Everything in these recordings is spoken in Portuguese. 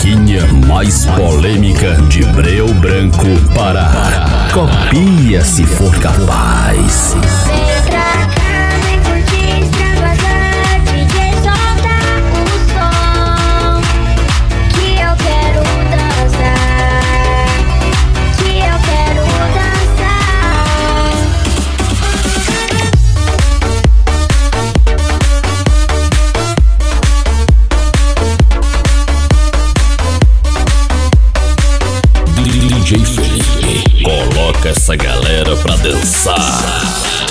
fofoquinha mais polêmica de Breu Branco para Copia se for capaz. Vem pra cá, vem curtir, extravasar, DJ solta o som, que eu quero dançar, que eu quero dançar. DJ Felipe, coloca essa galera pra dançar.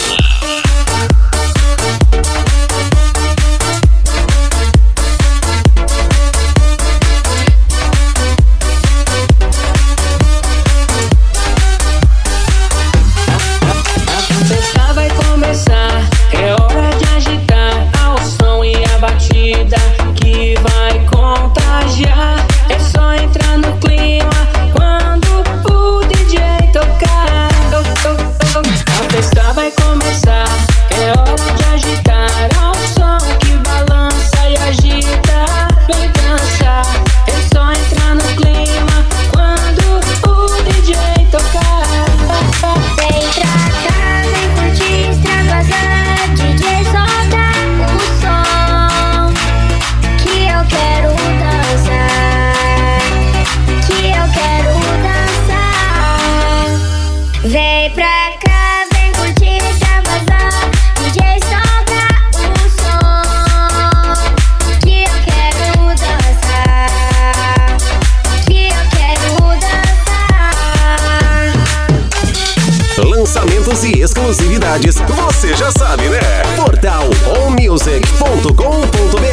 A festa vai começar, é hora de agitar ao som e a batida que vai contagiar. É só entrar no clima quando o DJ tocar. A festa vai começar, é hora de agitar ao som que balança e agita. Vem dançar, é só entrar no clima quando o DJ tocar. Vem pra cá, vem curtir, extravasar, DJ solta o som, que eu quero dançar, que eu quero dançar. Vem pra cá, vem curtir, extravasar, DJ solta o som, que eu quero dançar, que eu quero dançar. Lançamentos e exclusividades, você já sabe, né? Portal onmusic.com.br